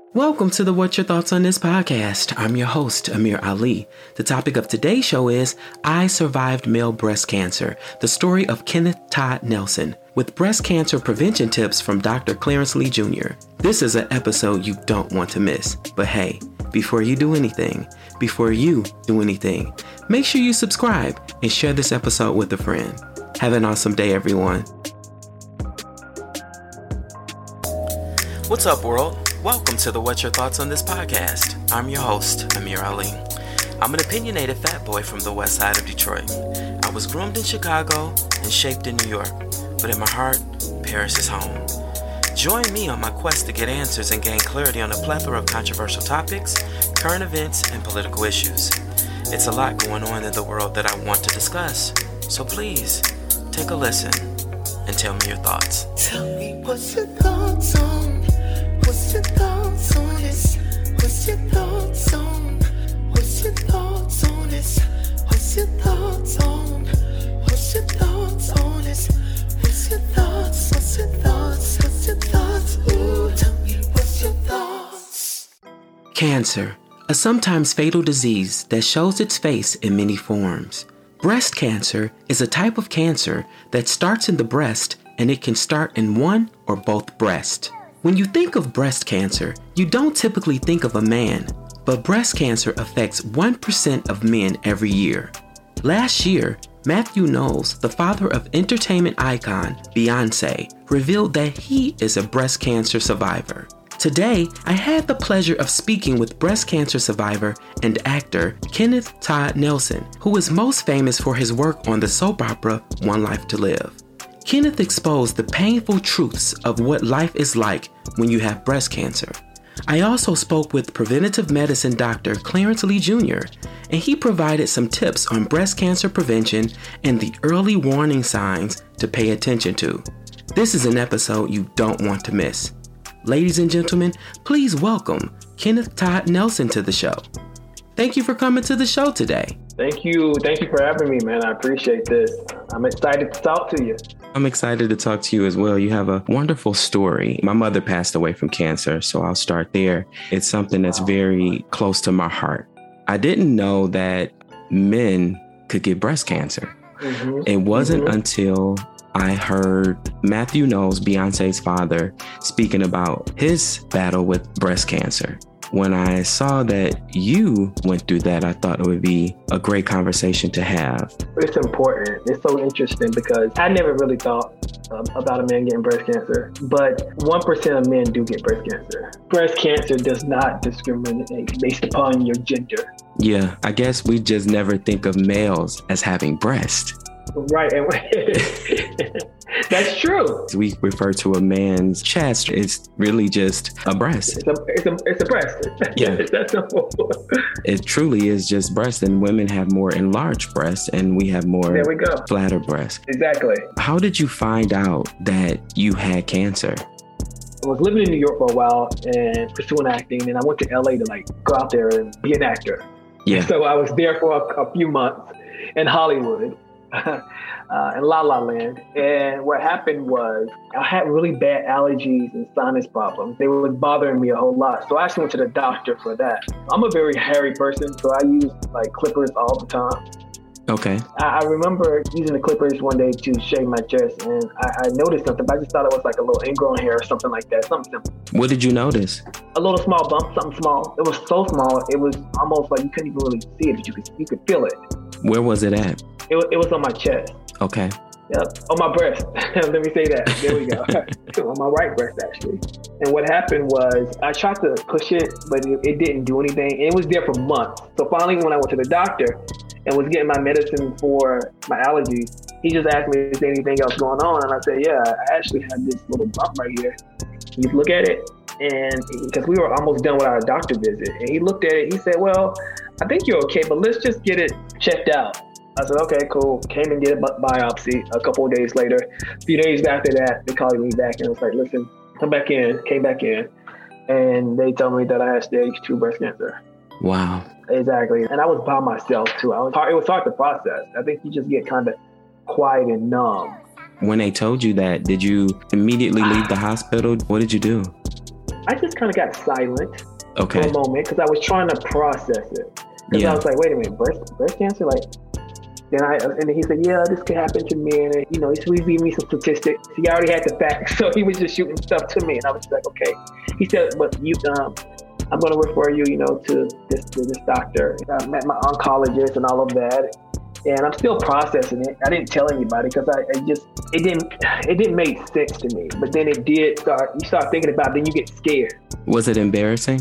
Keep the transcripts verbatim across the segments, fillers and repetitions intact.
Welcome to the What's Your Thoughts on This podcast. I'm your host, Amir Ali. The topic of today's show is I Survived Male Breast Cancer, the story of Kenneth Todd Nelson, with breast cancer prevention tips from Doctor Clarence Lee Junior This is an episode you don't want to miss. But hey, before you do anything, before you do anything, make sure you subscribe and share this episode with a friend. Have an awesome day, everyone. What's up, world? Welcome to the What's Your Thoughts on This podcast. I'm your host, Amir Ali. I'm an opinionated fat boy from the west side of Detroit. I was groomed in Chicago and shaped in New York, but in my heart, Paris is home. Join me on my quest to get answers and gain clarity on a plethora of controversial topics, current events, and political issues. It's a lot going on in the world that I want to discuss, so please, take a listen and tell me your thoughts. Tell me what's your thoughts on What's your thoughts on this? What's your thoughts on? What's your thoughts on this? What's your thoughts on? What's your thoughts on this? What's your thoughts? What's your thoughts? What's your thoughts? Ooh, tell me what's your thoughts? Cancer, a sometimes fatal disease that shows its face in many forms. Breast cancer is a type of cancer that starts in the breast, and it can start in one or both breasts. When you think of breast cancer, you don't typically think of a man, but breast cancer affects one percent of men every year. Last year, Matthew Knowles, the father of entertainment icon Beyonce, revealed that he is a breast cancer survivor. Today, I had the pleasure of speaking with breast cancer survivor and actor Kenneth Todd Nelson, who is most famous for his work on the soap opera One Life to Live. Kenneth exposed the painful truths of what life is like when you have breast cancer. I also spoke with preventative medicine doctor Clarence Lee Junior, and he provided some tips on breast cancer prevention and the early warning signs to pay attention to. This is an episode you don't want to miss. Ladies and gentlemen, please welcome Kenneth Todd Nelson to the show. Thank you for coming to the show today. Thank you. Thank you for having me, man. I appreciate this. I'm excited to talk to you. I'm excited to talk to you as well. You have a wonderful story. My mother passed away from cancer, so I'll start there. It's something that's very close to my heart. I didn't know that men could get breast cancer. Mm-hmm. It wasn't mm-hmm. until I heard Matthew Knowles, Beyonce's father, speaking about his battle with breast cancer. When I saw that you went through that, I thought it would be a great conversation to have. It's important. It's so interesting because I never really thought um, about a man getting breast cancer, but one percent of men do get breast cancer. Breast cancer does not discriminate based upon your gender. Yeah, I guess we just never think of males as having breasts. Right. And that's true. We refer to a man's chest. It's really just a breast. It's a, it's a, it's a breast. Yeah. It's that simple. It truly is just breast. And women have more enlarged breasts and we have more there we go. flatter breasts. Exactly. How did you find out that you had cancer? I was living in New York for a while and pursuing acting. And I went to L A to like go out there and be an actor. Yeah. So I was there for a, a few months in Hollywood. uh, in La La Land. And what happened was I had really bad allergies and sinus problems. They were bothering me a whole lot. So I actually went to the doctor for that. I'm a very hairy person, so I use like clippers all the time. Okay. I, I remember using the clippers one day to shave my chest, and I, I noticed something, but I just thought it was like a little ingrown hair or something like that, something simple. What did you notice? A little small bump, something small. It was so small, it was almost like you couldn't even really see it, but you could you could feel it. Where was it at? It, it was on my chest. Okay. Yep, on my breast. Let me say that. There we go. On my right breast, actually. And what happened was I tried to push it, but it, it didn't do anything. And it was there for months. So finally, when I went to the doctor and was getting my medicine for my allergies, he just asked me, is there anything else going on? And I said, yeah, I actually have this little bump right here. You look at it, and because we were almost done with our doctor visit, and he looked at it, he said, well, I think you're okay, but let's just get it checked out. I said, okay, cool. Came and did a biopsy a couple of days later. A few days after that, they called me back and was like, listen, come back in. Came back in. And they told me that I had stage two breast cancer. Wow. Exactly. And I was by myself too. I was hard, it was hard to process. I think you just get kind of quiet and numb. When they told you that, did you immediately leave the hospital? What did you do? I just kind of got silent okay. for a moment because I was trying to process it. Because Yeah. I was like, wait a minute, breast breast cancer, like. Then I and then he said, yeah, this could happen to men, and you know, he was giving me some statistics. He already had the facts, so he was just shooting stuff to me, and I was like, okay. He said, but you, um, I'm going to refer you, you know, to this to this doctor. I met my oncologist and all of that, and I'm still processing it. I didn't tell anybody because I, I just it didn't it didn't make sense to me. But then it did start. You start thinking about it, then you get scared. Was it embarrassing?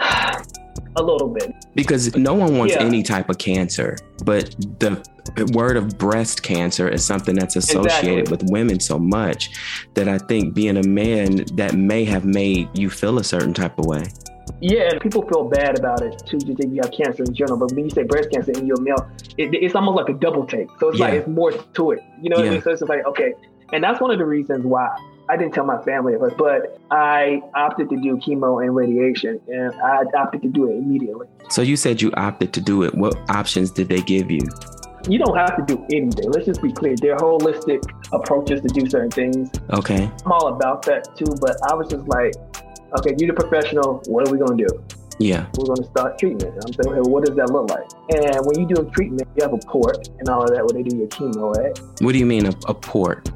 A little bit. Because no one wants Yeah. any type of cancer, but the word of breast cancer is something that's associated Exactly. with women so much that I think being a man, that may have made you feel a certain type of way. Yeah, and people feel bad about it too. You think you have cancer in general, but when you say breast cancer and you're male, it, it's almost like a double take. So it's Yeah. like it's more to it. You know what Yeah. I mean? So it's like, okay. And that's one of the reasons why I didn't tell my family at first, but I opted to do chemo and radiation, and I opted to do it immediately. So you said you opted to do it. What options did they give you? You don't have to do anything. Let's just be clear. There are holistic approaches to do certain things. Okay. I'm all about that too, but I was just like, okay, you're the professional. What are we going to do? Yeah. We're going to start treatment. And I'm saying, okay, well, what does that look like? And when you do a treatment, you have a port and all of that where they do your chemo at. What do you mean a, a port?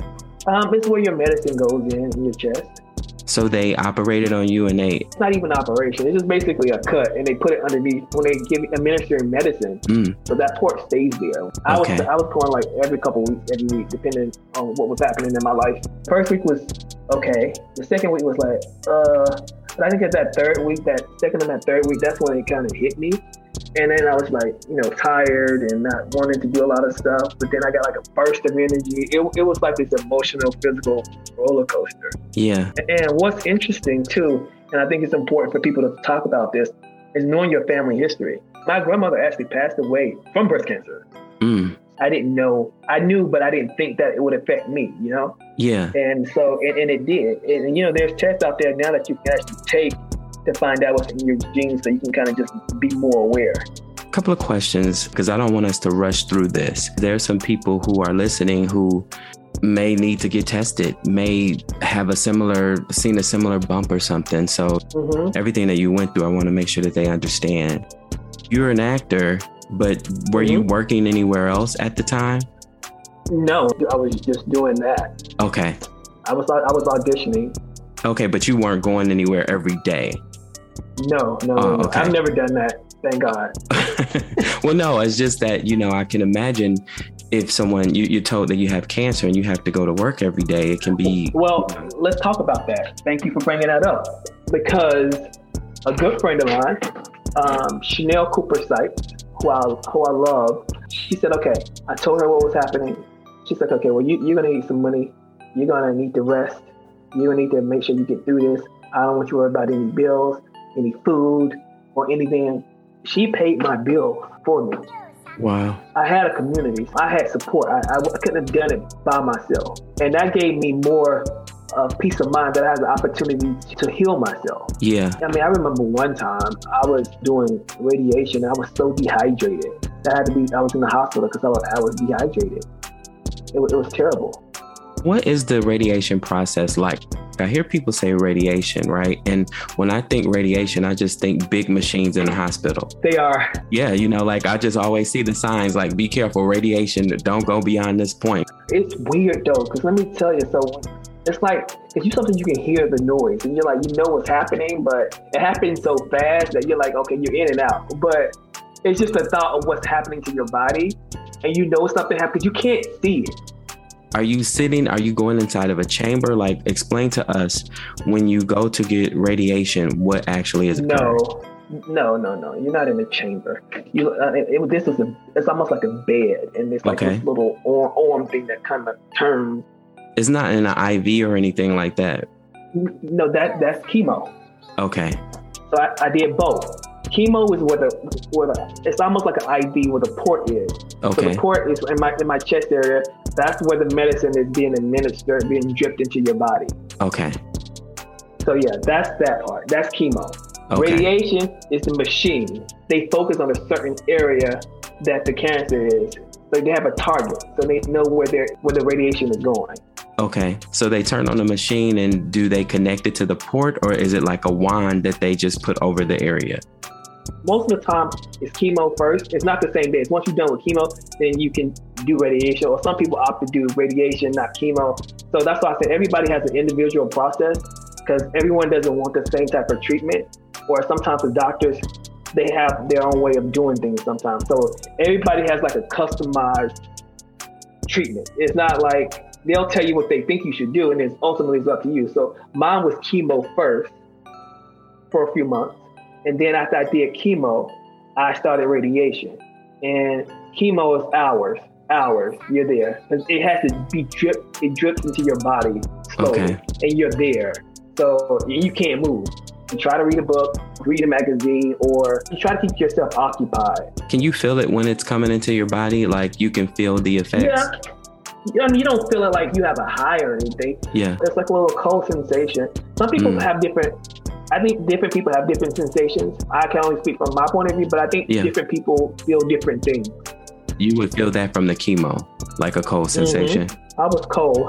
Um, it's where your medicine goes in, in your chest. So they operated on you and they, It's not even an operation. It's just basically a cut, and they put it underneath when they give administering medicine. mm, So that port stays there. I Okay. was I was going like every couple of weeks, every week, depending on what was happening in my life. First week was okay. The second week was like, uh, but I think at that third week, that second and that third week, that's when it kind of hit me. And then I was like, you know, tired and not wanting to do a lot of stuff. But then I got like a burst of energy. It, it was like this emotional, physical roller coaster. yeah. And what's interesting too, and I think it's important for people to talk about this, is knowing your family history. My grandmother actually passed away from breast cancer. Mm, I didn't know, I knew, but I didn't think that it would affect me, you know? yeah. And so, and, and it did. And, and, you know, there's tests out there now that you can actually take to find out what's in your genes so you can kind of just be more aware. Couple of questions, because I don't want us to rush through this. There are some people who are listening who may need to get tested, may have a similar, seen a similar bump or something. So Mm-hmm. everything that you went through, I want to make sure that they understand. You're an actor, but were you Mhm. working anywhere else at the time? No, I was just doing that. Okay. I was I was auditioning. Okay, but you weren't going anywhere every day. No, no, Oh, no. okay. I've never done that. Thank God. Well, no, it's just that, you know, I can imagine if someone, you, you're told that you have cancer and you have to go to work every day, it can be. Well, let's talk about that. Thank you for bringing that up. Because a good friend of mine, um, Chanel Cooper Sykes, who I, who I love, she said, okay, I told her what was happening. She said, okay, well, you, you're going to need some money. You're going to need to rest. You're going to need to make sure you get through this. I don't want you to worry about any bills, any food, or anything. She paid my bill for me. Wow. I had a community. I had support. I, I, I couldn't have done it by myself. And that gave me more uh, peace of mind that I had the opportunity to heal myself. Yeah. I mean, I remember one time I was doing radiation. I was so dehydrated. I had to be, I was in the hospital because I was, I was dehydrated. It, was- it was terrible. What is the radiation process like? I hear people say radiation, right? And when I think radiation, I just think big machines in the hospital. They are. Yeah, you know, like I just always see the signs like, be careful, radiation, don't go beyond this point. It's weird though, because let me tell you, so it's like, it's just something you can hear the noise and you're like, you know what's happening, but it happens so fast that you're like, okay, you're in and out. But it's just the thought of what's happening to your body and you know something happened because you can't see it. Are you sitting, are you going inside of a chamber? Like, explain to us when you go to get radiation, what actually is occurring? No, no, no, no. You're not in a chamber. You, uh, it, it, this is a, it's almost like a bed and it's like Okay. this little arm, arm thing that kind of turns. It's not in an I V or anything like that. No, that that's chemo. Okay. So I, I did both. Chemo is where the, where the, it's almost like an I V where the port is. So Okay. the port is in my in my chest area. That's where the medicine is being administered, being dripped into your body. Okay. So yeah, that's that part. That's chemo. Okay. Radiation is the machine. They focus on a certain area that the cancer is. So they have a target. So they know where their where the radiation is going. Okay. So they turn on the machine and do they connect it to the port, or is it like a wand that they just put over the area? Most of the time, it's chemo first. It's not the same day. It's once you're done with chemo, then you can do radiation. Or some people opt to do radiation, not chemo. So that's why I said everybody has an individual process, because everyone doesn't want the same type of treatment. Or sometimes the doctors, they have their own way of doing things sometimes. So everybody has like a customized treatment. It's not like they'll tell you what they think you should do, and it's ultimately it's up to you. So mine was chemo first for a few months. And then after I did chemo, I started radiation. And chemo is hours, hours, you're there. It has to be dripped, it drips into your body slowly, Okay. and you're there. So you can't move. You try to read a book, read a magazine, or you try to keep yourself occupied. Can you feel it when it's coming into your body? Like you can feel the effects? Yeah. I mean, you don't feel it like you have a high or anything. Yeah. It's like a little cold sensation. Some people Mm. have different, I think different people have different sensations. I can only speak from my point of view, but I think Yeah. different people feel different things. You would feel that from the chemo, like a cold sensation. Mm-hmm. I was cold.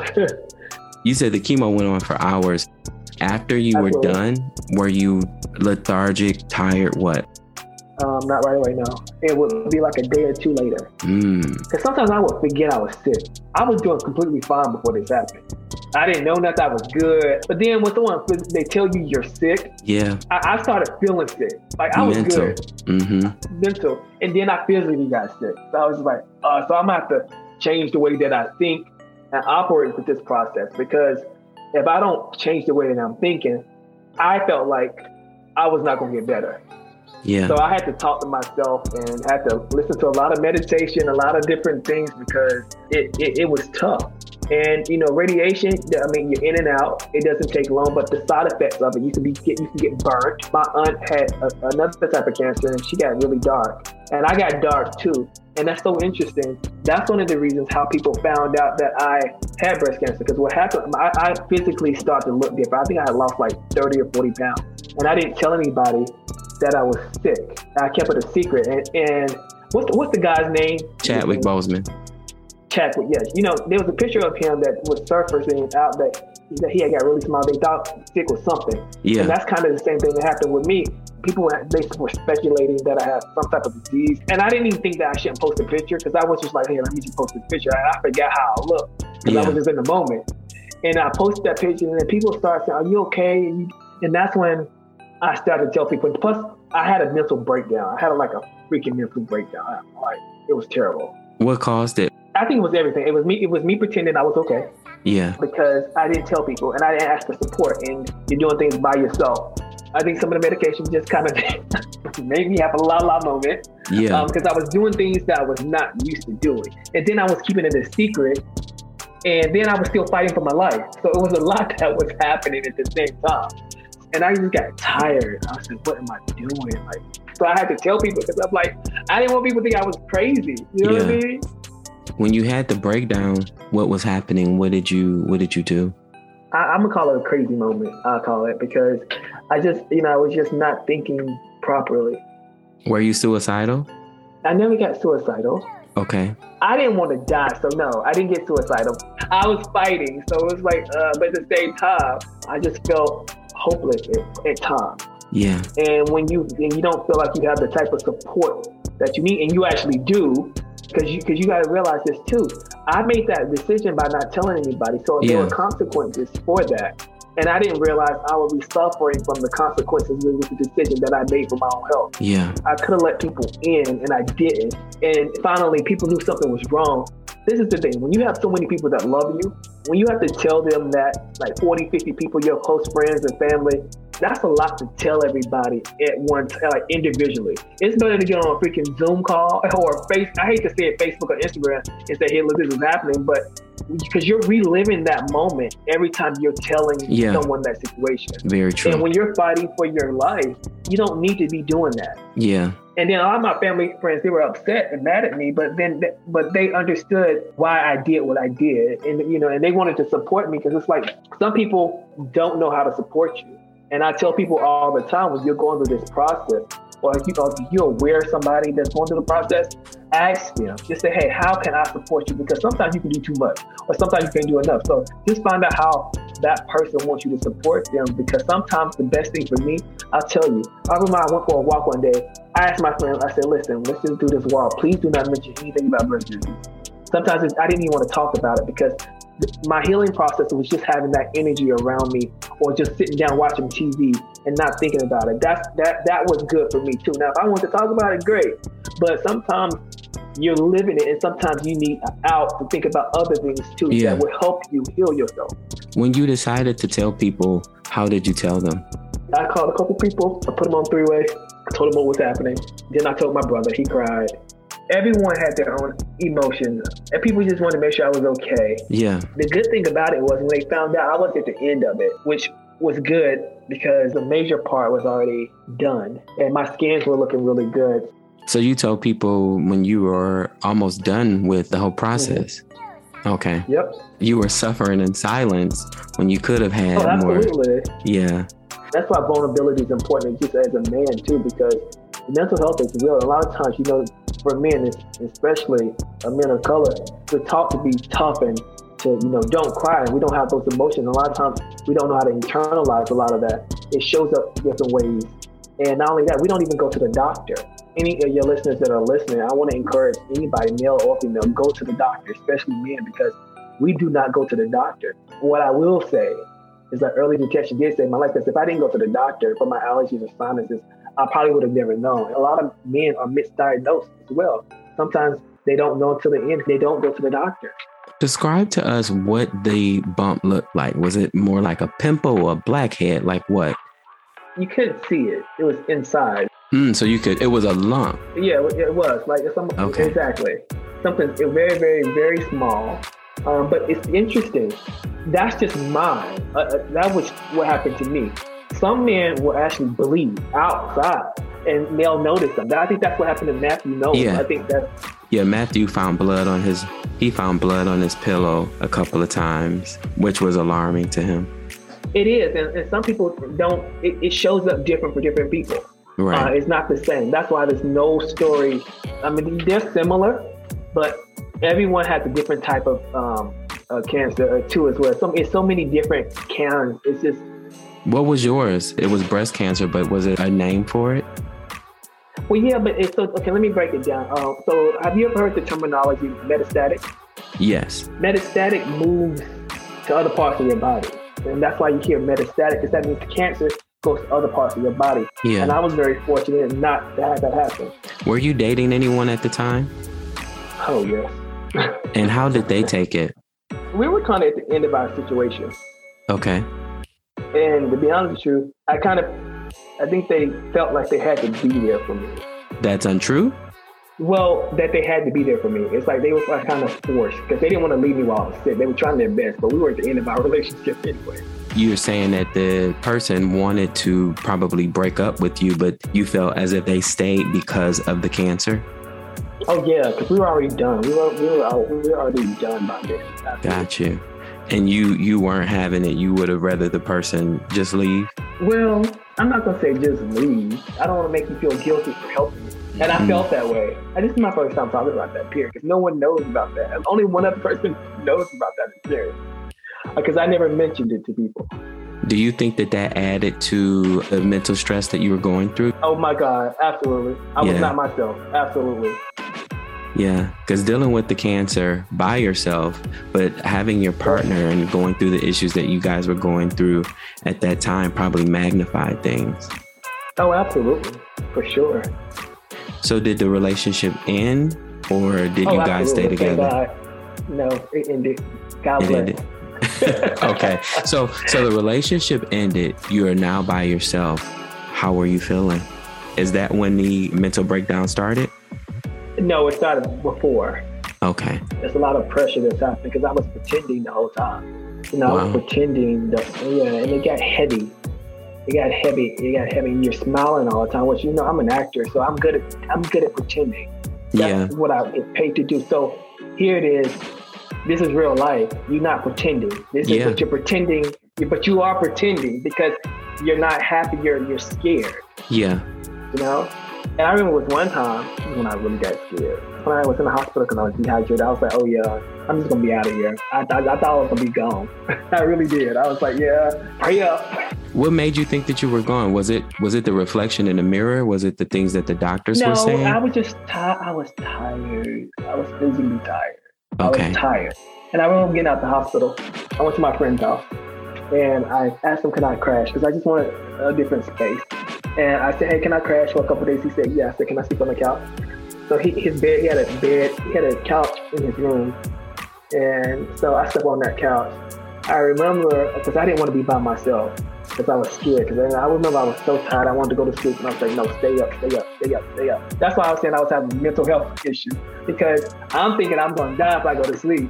You said the chemo went on for hours. After you were Absolutely. done, were you lethargic, tired, what? um, not right right now. It would be like a day or two later. Mm. Because sometimes I would forget I was sick. I was doing completely fine before this happened. I didn't know nothing. I was good. But then when someone, they tell you you're sick, Yeah. I, I started feeling sick. Like I was Mental. good. Mm-hmm. Mental. And then I physically got sick. So I was like, uh, so I'm gonna have to change the way that I think and operate with this process, because if I don't change the way that I'm thinking, I felt like I was not gonna get better. Yeah. So I had to talk to myself and had to listen to a lot of meditation, a lot of different things, because it, it, it was tough. And, you know, radiation, I mean, you're in and out. It doesn't take long, but the side effects of it, you can be get, you can get burnt. My aunt had a, another type of cancer, and she got really dark. And I got dark too. And that's so interesting. That's one of the reasons how people found out that I had breast cancer. Because what happened, I, I physically started to look different. I think I had lost like thirty or forty pounds. And I didn't tell anybody that I was sick. I kept it a secret. And, and what's, the, what's the guy's name? Chadwick Boseman. Chadwick, yes. You know, there was a picture of him that was surfacing out that, that he had got really small. They thought sick was something. Yeah. And that's kind of the same thing that happened with me. People were, they were speculating that I had some type of disease. And I didn't even think that I shouldn't post a picture, because I was just like, hey, let me just post this picture. And I forgot how I looked, because Yeah. I was just in the moment. And I posted that picture, and then people started saying, are you okay? And, you, and that's when I started to tell people. Plus, I had a mental breakdown. I had like a freaking mental breakdown. Like, it was terrible. What caused it? I think it was everything. It was me. It was me pretending I was okay, Yeah. because I didn't tell people and I didn't ask for support. And you're doing things by yourself. I think some of the medication just kind of made me have a la la moment. Yeah. Because um, I was doing things that I was not used to doing, and then I was keeping it a secret. And then I was still fighting for my life. So it was a lot that was happening at the same time. And I just got tired. I was like, what am I doing? Like, so I had to tell people, because I'm like, I didn't want people to think I was crazy. You know Yeah. what I mean? When you had the breakdown, what was happening? What did you What did you do? I, I'm gonna call it a crazy moment. I call it, because I just, you know, I was just not thinking properly. Were you suicidal? I never got suicidal. Okay. I didn't want to die, so no, I didn't get suicidal. I was fighting, so it was like, uh, but at the same time, I just felt hopeless at, at times. Yeah. And when you and you don't feel like you have the type of support that you need, and you actually do, because you because you got to realize this too. I made that decision by not telling anybody, so Yeah. there were consequences for that, and I didn't realize I would be suffering from the consequences with the decision that I made for my own health. Yeah. I could have let people in, and I didn't. And finally, people knew something was wrong. This is the thing. When you have so many people that love you, when you have to tell them that, like forty, fifty people, your close friends and family, that's a lot to tell everybody at once, like individually. It's better to get on a freaking Zoom call or face. I hate to say it, Facebook or Instagram, and say, hey, look, this is happening. But because you're reliving that moment every time you're telling Yeah. someone that situation. Very true. And when you're fighting for your life, you don't need to be doing that. Yeah. And then a lot of my family friends, they were upset and mad at me, but then, but they understood why I did what I did, and you know, and they wanted to support me, because it's like some people don't know how to support you. And I tell people all the time, when you're going through this process, or if, you, or if you're aware of somebody that's going through the process, ask them, just say, hey, how can I support you? Because sometimes you can do too much, or sometimes you can't do enough. So just find out how that person wants you to support them, because sometimes the best thing for me, I'll tell you, I remember I went for a walk one day. I asked my friend, I said, listen, let's just do this walk. Please do not mention anything about breast disease. Sometimes it's, I didn't even want to talk about it, because my healing process was just having that energy around me, or just sitting down watching T V and not thinking about it. That's, that, that was good for me too. Now, if I want to talk about it, great. But sometimes you're living it, and sometimes you need out to think about other things too, yeah, that will help you heal yourself. When you decided to tell people, how did you tell them? I called a couple people. I put them on three-way. I told them what was happening. Then I told my brother. He cried. Everyone had their own emotions, and people just wanted to make sure I was okay. Yeah. The good thing about it was when they found out, I wasn't at the end of it, which was good because the major part was already done, and my scans were looking really good. So you told people when you were almost done with the whole process. Mm-hmm. Okay. Yep. You were suffering in silence when you could have had oh, more. Absolutely. Yeah. That's why vulnerability is important, just as a man too, because mental health is real. A lot of times, you know, for men, especially a men of color, we're taught to be tough and to, you know, don't cry, and we don't have those emotions. A lot of times, we don't know how to internalize a lot of that. It shows up different ways. And not only that, we don't even go to the doctor. Any of your listeners that are listening, I want to encourage anybody, male or female, go to the doctor, especially men, because we do not go to the doctor. What I will say is that early detection did save my life, because if I didn't go to the doctor for my allergies or sinuses, I probably would have never known. A lot of men are misdiagnosed as well. Sometimes they don't know until the end. They don't go to the doctor. Describe to us what the bump looked like. Was it more like a pimple or a blackhead? Like what? You couldn't see it. It was inside. Mm, so you could, it was a lump. Yeah, it was. Like some, okay. Exactly. Something very, very, very small. Um, but it's interesting. That's just mine. Uh, that was what happened to me. Some men will actually bleed outside, and they'll notice them. I think that's what happened to Matthew Knowles. Yeah. I think that's... Yeah, Matthew found blood on his, he found blood on his pillow a couple of times, which was alarming to him. It is, and, and some people don't, it, it shows up different for different people. Right. Uh, it's not the same. That's why there's no story. I mean, they're similar, but everyone has a different type of um, uh, cancer too as well. So, it's so many different cancers. It's just... What was yours? It was breast cancer, but was it a name for it? Well, yeah, but it's so, okay, let me break it down. Uh, so have you ever heard the terminology metastatic? Yes. Metastatic moves to other parts of your body. And that's why you hear metastatic, because that means the cancer goes to other parts of your body. Yeah. And I was very fortunate not to have that happen. Were you dating anyone at the time? Oh, yes. And how did they take it? We were kind of at the end of our situation. Okay. And to be honest with you, I kind of, I think they felt like they had to be there for me. That's untrue? Well, that they had to be there for me. It's like they were like kind of forced, because they didn't want to leave me while I was sick. They were trying their best, but we were at the end of our relationship anyway. You're saying that the person wanted to probably break up with you, but you felt as if they stayed because of the cancer? Oh, yeah, because we were already done. We were, we were, we were already done by this. Got you. And you, you weren't having it. You would have rather the person just leave? Well, I'm not going to say just leave. I don't want to make you feel guilty for helping me. And I mm. felt that way. And this is my first time talking about that, period, because no one knows about that. Only one other person knows about that experience, because I never mentioned it to people. Do you think that that added to the mental stress that you were going through? Oh, my God. Absolutely. I yeah. was not myself. Absolutely. Yeah, because dealing with the cancer by yourself, but having your partner and going through the issues that you guys were going through at that time probably magnified things. Oh, absolutely. For sure. So did the relationship end, or did oh, you guys absolutely. stay together? No, it ended. God it bless. Ended. Okay. So so the relationship ended. You are now by yourself. How were you feeling? Is that when the mental breakdown started? No, it started before. Okay. There's a lot of pressure that's happening, because I was pretending the whole time. You know, wow. I was pretending. The, yeah, and it got heavy. It got heavy. It got heavy. And you're smiling all the time, which, you know, I'm an actor, so I'm good at I'm good at pretending. That's yeah. what I get paid to do. So here it is. This is real life. You're not pretending. This is yeah. what you're pretending, but you are pretending because you're not happy. You're you're scared. Yeah. You know. And I remember it was one time when I really got scared. When I was in the hospital because I was dehydrated, I was like, oh yeah, I'm just going to be out of here. I, I, I thought I was going to be gone. I really did. I was like, yeah, hurry up. What made you think that you were gone? Was it was it the reflection in the mirror? Was it the things that the doctors no, were saying? No, I was just tired. I was tired. I was physically tired. Okay. I was tired. And I remember getting out the hospital. I went to my friend's house and I asked him, can I crash? Because I just wanted a different space. And I said, hey, can I crash for a couple of days? He said, yeah. I said, can I sleep on the couch? So he, his bed, he had a bed, he had a couch in his room. And so I slept on that couch. I remember, because I didn't want to be by myself, because I was scared. Because I remember I was so tired, I wanted to go to sleep. And I was like, no, stay up, stay up, stay up, stay up. That's why I was saying I was having mental health issues. Because I'm thinking I'm going to die if I go to sleep.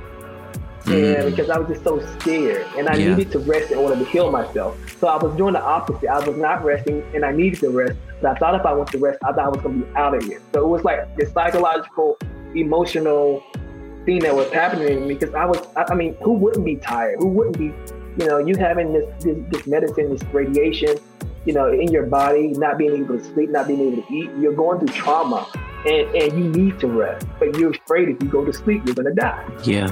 Mm. And because I was just so scared. And I yeah. needed to rest in order to heal myself. So I was doing the opposite. I was not resting and I needed to rest. But I thought if I went to rest, I thought I was going to be out of here. So it was like this psychological, emotional thing that was happening to me. Because I was, I, I mean, who wouldn't be tired? Who wouldn't be, you know, you having this, this, this medicine, this radiation, you know, in your body, not being able to sleep, not being able to eat. You're going through trauma and, and you need to rest. But you're afraid if you go to sleep, you're going to die. Yeah.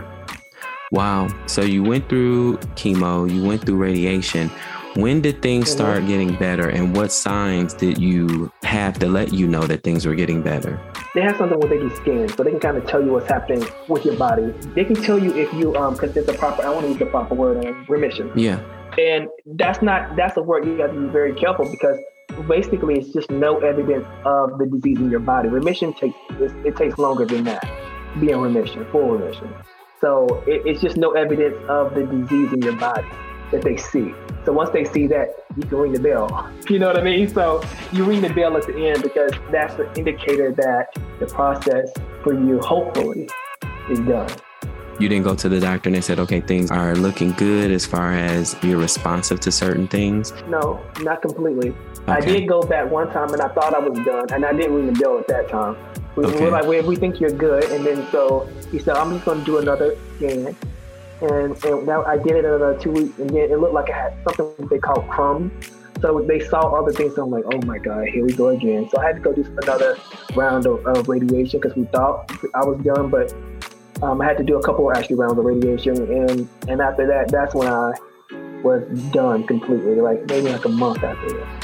Wow. So you went through chemo, you went through radiation. When did things mm-hmm. start getting better, and what signs did you have to let you know that things were getting better? They have something where they do scans, so they can kind of tell you what's happening with your body. They can tell you if you, um, because there's a proper, I want to use the proper word, um, remission. Yeah. And that's not, that's a word you have to be very careful because basically it's just no evidence of the disease in your body. Remission takes, it, it takes longer than that, be in remission, full remission. So it, it's just no evidence of the disease in your body that they see. So once they see that, you can ring the bell. You know what I mean? So you ring the bell at the end because that's the indicator that the process for you, hopefully, is done. You didn't go to the doctor and they said, okay, things are looking good as far as you're responsive to certain things? No, not completely. Okay. I did go back one time and I thought I was done and I didn't ring the bell at that time. We okay. were like, well, we think you're good. And then so he said, I'm just going to do another scan. And, and now I did it another two weeks, and then it looked like I had something they call crumbs. So they saw other things, so I'm like, oh my God, here we go again. So I had to go do another round of, of radiation because we thought I was done, but um, I had to do a couple actually rounds of radiation. And, and after that, that's when I was done completely, like maybe like a month after that.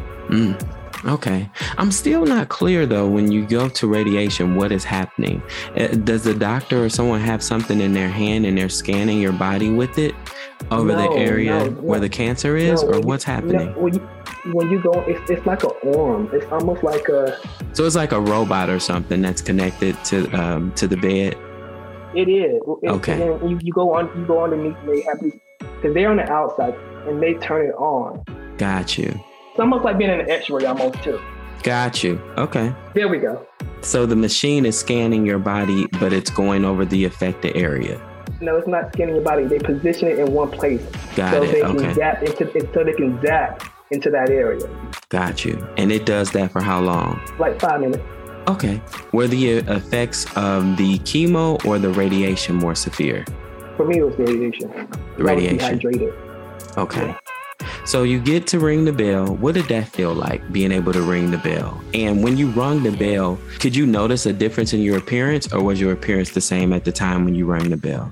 Mm. Okay. I'm still not clear, though, when you go to radiation, what is happening? Uh, does the doctor or someone have something in their hand and they're scanning your body with it over no, the area no, no. where the cancer is, no, or you, what's happening? No, when, you, when you go, it's, it's like an arm. It's almost like a... So it's like a robot or something that's connected to um, to the bed? It is. It, okay. And you, you go on, you go underneath, and they have these, because they're on the outside, and they turn it on. Got you. It's almost like being in an X-ray almost too. Got you. Okay. There we go. So the machine is scanning your body, but it's going over the affected area. No, it's not scanning your body. They position it in one place. Got so it. They okay. can zap into, so they can zap into that area. Got you. And it does that for how long? Like five minutes. Okay. Were the effects of the chemo or the radiation more severe? For me, it was the radiation. The radiation. I was dehydrated. Okay. Yeah. So you get to ring the bell. What did that feel like, being able to ring the bell? And when you rung the bell, could you notice a difference in your appearance, or was your appearance the same at the time when you rang the bell?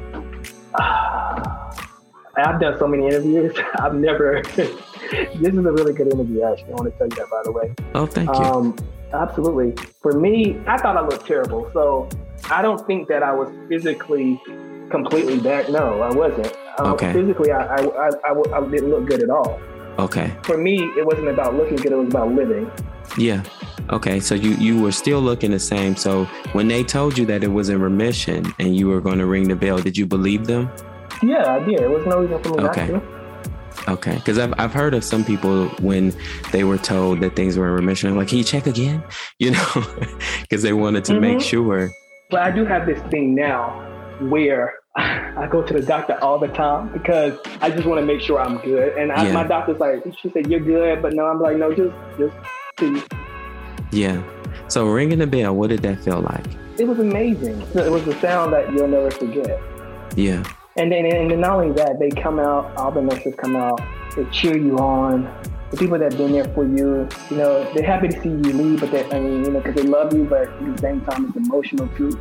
Uh, I've done so many interviews. I've never, this is a really good interview, actually. I want to tell you that, by the way. Oh, thank you. Um, absolutely. For me, I thought I looked terrible. So I don't think that I was physically completely bad. No, I wasn't. Um, okay. Physically, I, I, I, I, I didn't look good at all. Okay. For me, it wasn't about looking good. It was about living. Yeah. Okay. So you, you were still looking the same. So when they told you that it was in remission and you were going to ring the bell, did you believe them? Yeah, I did. There was no reason for me okay. not to. Okay. Because I've, I've heard of some people when they were told that things were in remission, like, can you check again? You know, because they wanted to mm-hmm. make sure. But I do have this thing now where I go to the doctor all the time because I just want to make sure I'm good. And I, yeah. my doctor's like, she said, you're good. But no, I'm like, no, just, just please. Yeah. So ringing the bell, what did that feel like? It was amazing. It was a sound that you'll never forget. Yeah. And then, and then not only that, they come out, all the nurses come out, they cheer you on. the people that have been there for you, you know, they're happy to see you leave, but they, I mean, you know, because they love you, but at the same time, it's emotional too.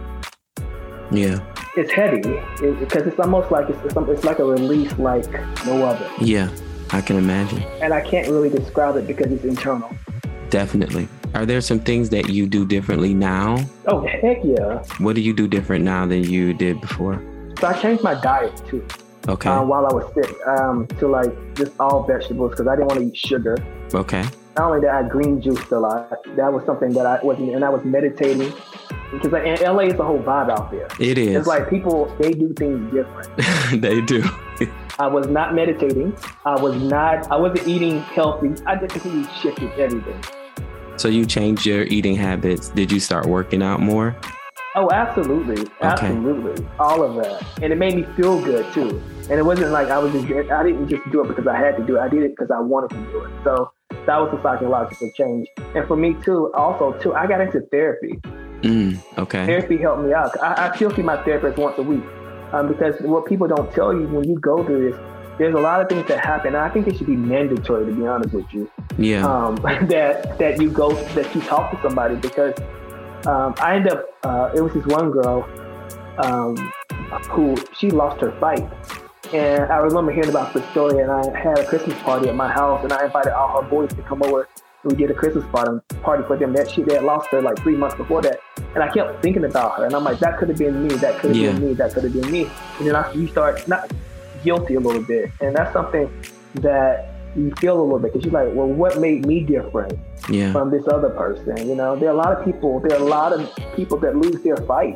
Yeah. It's heavy it, because it's almost like it's, it's it's like a release like no other. Yeah, I can imagine. And I can't really describe it because it's internal. Definitely. Are there some things that you do differently now? Oh, heck yeah. What do you do different now than you did before? So I changed my diet too. Okay. Uh, while I was sick, um, to like just all vegetables because I didn't want to eat sugar. Okay. Not only that, I green juiced a lot. That was something that I wasn't, and I was meditating because like, in L A it's a whole vibe out there. It is. It's like people, they do things different. They do. I was not meditating. I was not, I wasn't eating healthy. I just completely shifted everything. So you changed your eating habits. Did you start working out more? Oh, absolutely. Absolutely. Okay. All of that. And it made me feel good too. And it wasn't like I was just, I didn't just do it because I had to do it. I did it because I wanted to do it. So that was a psychological change. And for me too, also too, I got into therapy. Mm, okay. Therapy helped me out. I, I still see my therapist once a week um, because what people don't tell you when you go through this, there's a lot of things that happen. And I think it should be mandatory, to be honest with you. Yeah. Um, that, that you go, that you talk to somebody because um, I ended up, uh, it was this one girl um, who, she lost her fight. And I remember hearing about the story, and I had a Christmas party at my house, and I invited all her boys to come over. And we did a Christmas party party for them. That she they had lost her like three months before that, and I kept thinking about her, and I'm like, that could have been me, that could have yeah. been me, that could have been me. And then I, you start not guilty a little bit, and that's something that you feel a little bit because you're like, well, what made me different yeah. from this other person? You know, there are a lot of people. There are a lot of people that lose their fight.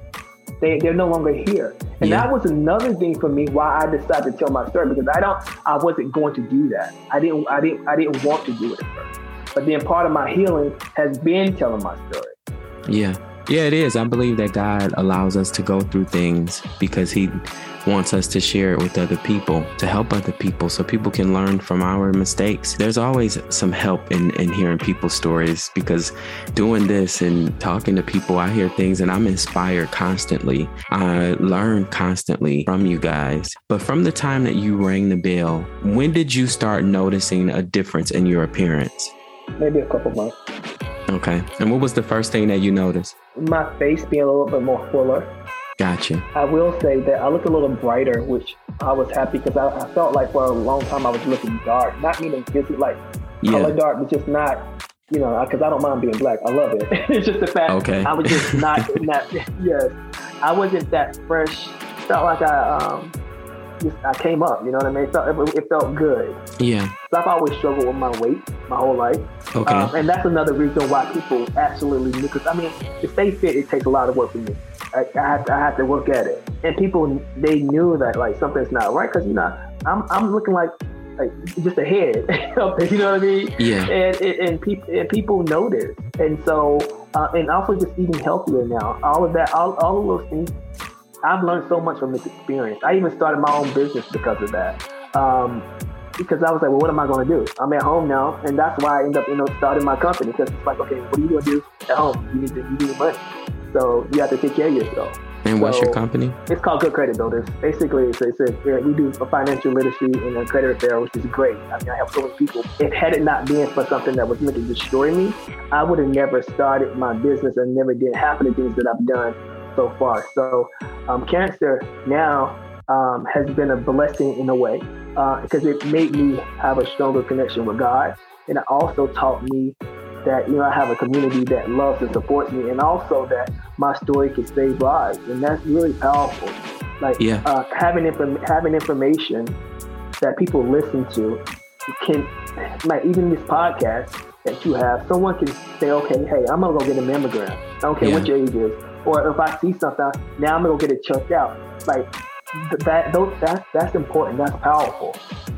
They, they're no longer here. And yeah. that was another thing for me why I decided to tell my story because I don't, I wasn't going to do that. I didn't, I didn't, I didn't want to do it at first. But then part of my healing has been telling my story. Yeah. Yeah, it is. I believe that God allows us to go through things because he wants us to share it with other people, to help other people so people can learn from our mistakes. There's always some help in, in hearing people's stories because doing this and talking to people, I hear things and I'm inspired constantly. I learn constantly from you guys. But from the time that you rang the bell, when did you start noticing a difference in your appearance? Maybe a couple months. Okay. And what was the first thing that you noticed? My face being a little bit more fuller. Gotcha. I will say that I looked a little brighter, which I was happy because I, I felt like for a long time I was looking dark. Not meaning physically like yeah. color dark, but just not, you know, because I don't mind being black. I love it. It's just the fact okay. I was just not, not, yes, I wasn't that fresh. Felt like I, um, just, I came up, you know what I mean? It felt, it, it felt good. Yeah. So I've always struggled with my weight my whole life. Okay. Um, and that's another reason why people absolutely, because I mean, to stay fit, it takes a lot of work for me. I, I, have to, I have to work at it. And people, they knew that like something's not right because, you know, I'm I'm looking like like just a head, you know what I mean? Yeah. And and, and, pe- and people know this. And so, uh, and also just eating healthier now. All of that, all, all of those things, I've learned so much from this experience. I even started my own business because of that. Um, because I was like, well, what am I going to do? I'm at home now. And that's why I ended up, you know, starting my company because it's like, okay, what are you going to do at home? You need to, you need money. So you have to take care of yourself. And so, what's your company? It's called Good Credit Builders. Basically, it's, it's a, we do a financial literacy and a credit repair, which is great. I mean, I help so many people. If had it not been for something that was meant to destroy me, I would have never started my business and never did half of the things that I've done so far. So um, cancer now um, has been a blessing in a way uh, because it made me have a stronger connection with God. And it also taught me that, you know, I have a community that loves and supports me, and also that my story can save lives, and that's really powerful. Like yeah. uh, having inform- having information that people listen to can, like even this podcast that you have, someone can say, okay, hey, I'm gonna go get a mammogram. I don't care yeah. what your age is, or if I see something, now I'm gonna go get it checked out. Like that, those, that's that's important. That's powerful.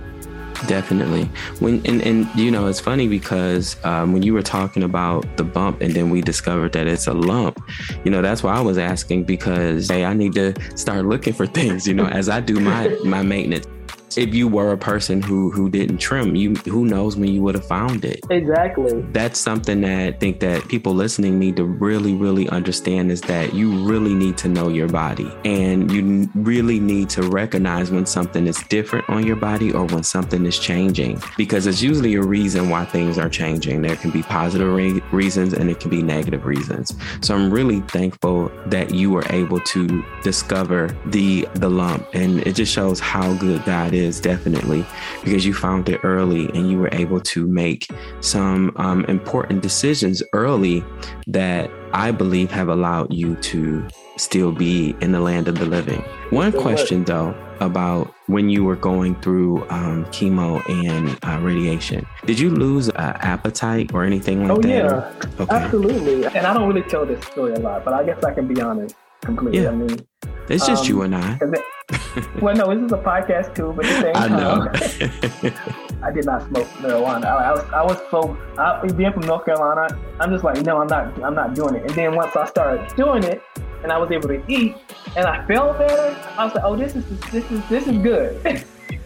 Definitely. When and, and you know, it's funny because um, when you were talking about the bump and then we discovered that it's a lump, you know, that's why I was asking because, hey, I need to start looking for things, you know, as I do my, my maintenance. if you were a person who who didn't trim, you who knows when you would have found it. Exactly. That's something that I think that people listening need to really, really understand, is that you really need to know your body, and you really need to recognize when something is different on your body or when something is changing, because it's usually a reason why things are changing. There can be positive re- reasons and it can be negative reasons. So I'm really thankful that you were able to discover the the lump, and it just shows how good God is, definitely, because you found it early and you were able to make some um, important decisions early that I believe have allowed you to still be in the land of the living. One question though, about when you were going through um, chemo and uh, radiation, did you lose uh, appetite or anything like oh, that? Oh yeah, okay. Absolutely. And I don't really tell this story a lot, but I guess I can be honest completely. Yeah. I mean, it's just um, you and I. It, well, no, this is a podcast too, but at the same I time, know. I did not smoke marijuana. I, I was, I was so, I, being from North Carolina, I'm just like, no, I'm not, I'm not doing it. And then once I started doing it, and I was able to eat, and I felt better, I was like, oh, this is, this is, this is good.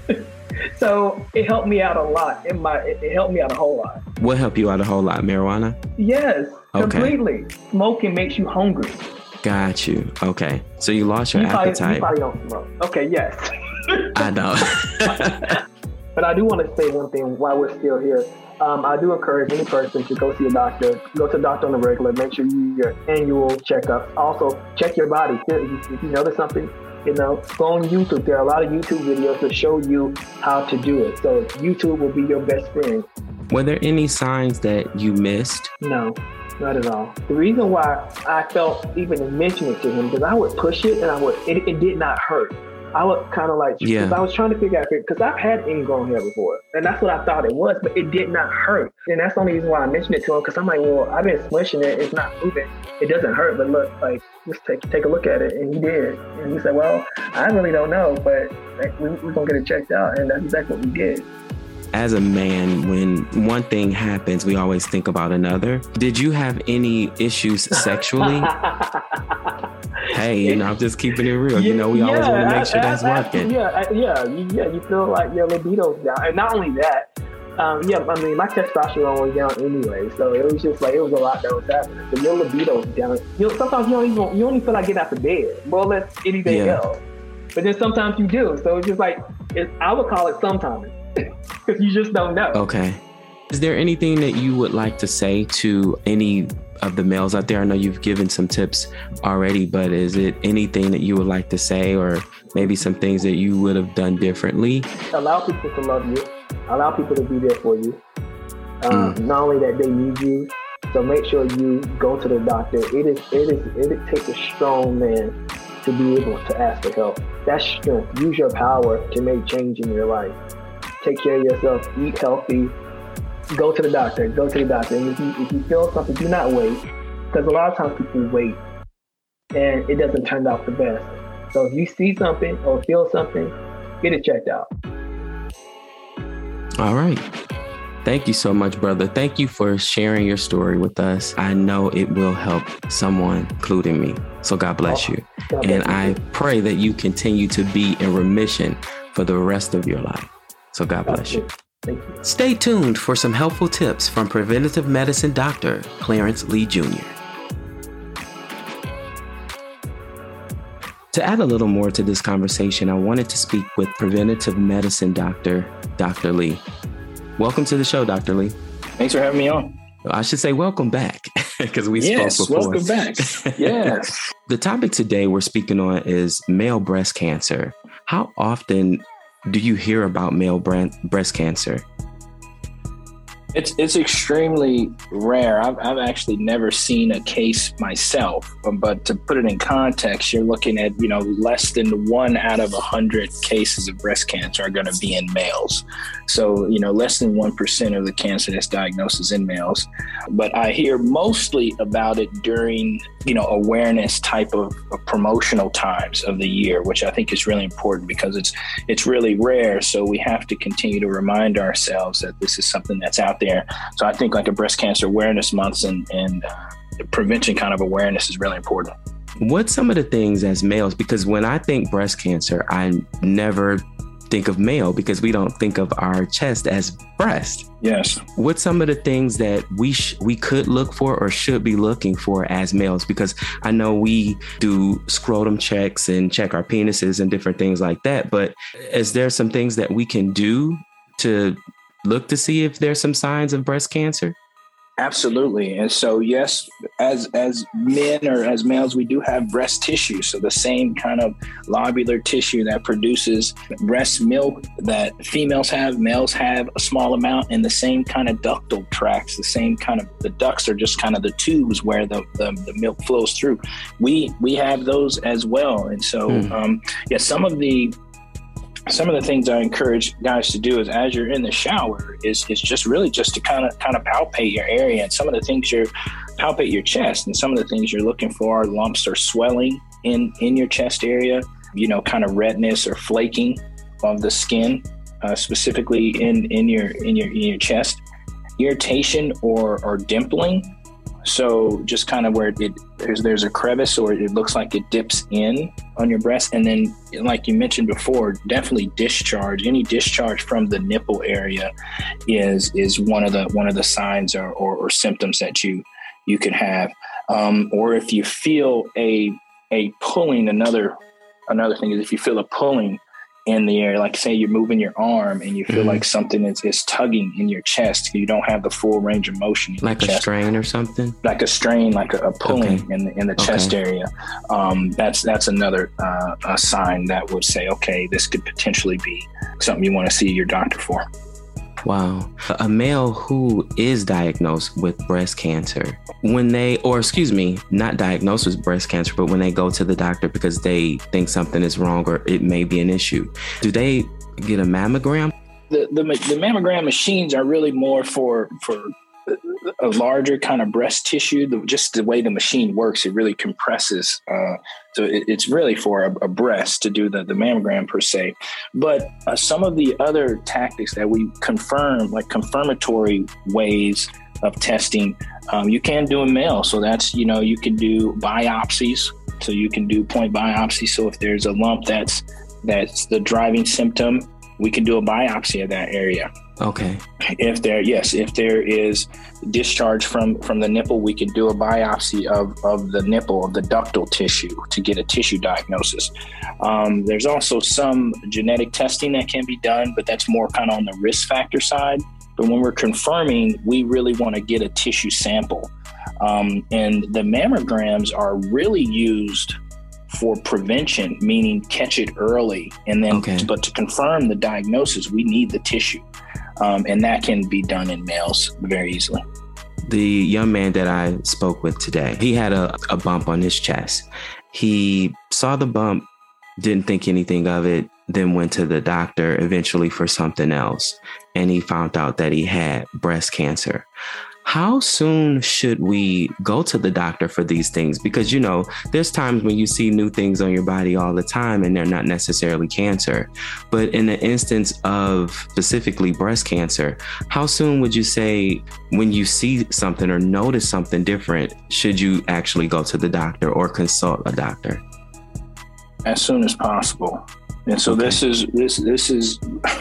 So it helped me out a lot. In my, it, it helped me out a whole lot. What helped you out a whole lot? Marijuana? Yes, okay. Completely. Smoking makes you hungry. Got you. Okay. So you lost your you probably, appetite. You probably don't smoke. Okay, yes. I know. But I do want to say one thing while we're still here. Um, I do encourage any person to go see a doctor, go to a doctor on the regular, make sure you do your annual checkups. Also, check your body. If you, if you notice something, you know, go on YouTube. There are a lot of YouTube videos that show you how to do it. So YouTube will be your best friend. Were there any signs that you missed? No. Not at all. The reason why I felt even to mention it to him, because I would push it and I would, it, it did not hurt. I would kind of like, because yeah. I was trying to figure out, because I've had ingrown hair before, and that's what I thought it was, but it did not hurt. And that's the only reason why I mentioned it to him, because I'm like, well, I've been smushing it, it's not moving, it doesn't hurt, but look, like, just take take a look at it. And he did. And he said, well, I really don't know, but like, we, we're going to get it checked out. And that's exactly what we did. As a man, when one thing happens, we always think about another. Did you have any issues sexually? Hey, you know, I'm just keeping it real. Yeah, you know, we always yeah, want to make sure I, that's I, working. Yeah, I, yeah, you, yeah. You feel like your libido's down, and not only that, um, yeah. I mean, my testosterone was down anyway, so it was just like it was a lot that was happening. So your libido's down. You know, sometimes you don't even you don't even feel like getting out of bed, more or less anything yeah. else. But then sometimes you do. So it's just like it's, I would call it sometimes. Because you just don't know. Okay. Is there anything that you would like to say to any of the males out there? I know you've given some tips already, but is it anything that you would like to say, or maybe some things that you would have done differently? Allow people to love you. Allow people to be there for you. Um, mm. Not only that, they need you. So make sure you go to the doctor. It is. It is. It takes a strong man to be able to ask for help. That's strength. Use your power to make change in your life. Take care of yourself, eat healthy, go to the doctor, go to the doctor. And if you, if you feel something, do not wait. Because a lot of times people wait and it doesn't turn out the best. So if you see something or feel something, get it checked out. All right. Thank you so much, brother. Thank you for sharing your story with us. I know it will help someone, including me. So God bless oh, you. God bless and you. I pray that you continue to be in remission for the rest of your life. So God bless you. Thank you. Stay tuned for some helpful tips from Preventative Medicine Doctor Clarence Lee Junior To add a little more to this conversation, I wanted to speak with Preventative Medicine Doctor Doctor Lee. Welcome to the show, Doctor Lee. Thanks for having me on. I should say welcome back, because we yes, spoke before. Welcome back. Yes. The topic today we're speaking on is male breast cancer. How often do you hear about male breast cancer? It's it's extremely rare. I've I've actually never seen a case myself, but to put it in context, you're looking at, you know, less than one out of a hundred cases of breast cancer are going to be in males. So, you know, less than one percent of the cancer that's diagnosed is in males. But I hear mostly about it during, you know, awareness type of, of promotional times of the year, which I think is really important because it's it's really rare. So we have to continue to remind ourselves that this is something that's out there. So I think like a breast cancer awareness month and, and prevention kind of awareness is really important. What's some of the things as males? Because when I think breast cancer, I never think of male because we don't think of our chest as breast. Yes. What's some of the things that we sh- we could look for or should be looking for as males? Because I know we do scrotum checks and check our penises and different things like that. But is there some things that we can do to look to see if there's some signs of breast cancer? Absolutely. And so, yes, as as men or as males, we do have breast tissue. So the same kind of lobular tissue that produces breast milk that females have, males have a small amount, and the same kind of ductal tracts, the same kind of, the ducts are just kind of the tubes where the, the, the milk flows through. We we have those as well. And so, mm. um, yeah, some of the Some of the things I encourage guys to do is as you're in the shower is, is just really just to kind of kind of palpate your area. And some of the things you're palpate your chest, and some of the things you're looking for are lumps or swelling in, in your chest area, you know, kind of redness or flaking of the skin, uh, specifically in, in your in your in your chest, irritation or or dimpling. So just kind of where it there's there's a crevice or it looks like it dips in on your breast. And then, like you mentioned before, definitely discharge. Any discharge from the nipple area is is one of the one of the signs or, or, or symptoms that you you could have. Um, or if you feel a a pulling, another another thing is if you feel a pulling in the area, like say you're moving your arm and you feel mm-hmm. like something is, is tugging in your chest, you don't have the full range of motion in like your a chest. strain or something, like a strain, like a, a pulling okay. in the in the okay. chest area. Um, that's that's another uh, a sign that would say, okay, this could potentially be something you want to see your doctor for. Wow. A male who is diagnosed with breast cancer, when they, or excuse me, not diagnosed with breast cancer, but when they go to the doctor because they think something is wrong or it may be an issue, do they get a mammogram? The the, the mammogram machines are really more for for a larger kind of breast tissue. The, just the way the machine works, it really compresses. Uh, so it, it's really for a, a breast to do the, the mammogram per se. But uh, some of the other tactics that we confirm, like confirmatory ways of testing, um, you can do in male. So that's, you know, you can do biopsies. So you can do point biopsy. So if there's a lump that's that's the driving symptom, we can do a biopsy of that area. Okay. If there, yes, if there is discharge from, from the nipple, we can do a biopsy of, of the nipple, of the ductal tissue to get a tissue diagnosis. Um, there's also some genetic testing that can be done, but that's more kind of on the risk factor side. But when we're confirming, we really want to get a tissue sample. Um, and the mammograms are really used for prevention, meaning catch it early. And then, okay. but to confirm the diagnosis, we need the tissue. Um, and that can be done in males very easily. The young man that I spoke with today, he had a, a bump on his chest. He saw the bump, didn't think anything of it, then went to the doctor eventually for something else. And he found out that he had breast cancer. How soon should we go to the doctor for these things? Because, you know, there's times when you see new things on your body all the time and they're not necessarily cancer. But in the instance of specifically breast cancer, how soon would you say when you see something or notice something different, should you actually go to the doctor or consult a doctor? As soon as possible. And so okay. this is this this is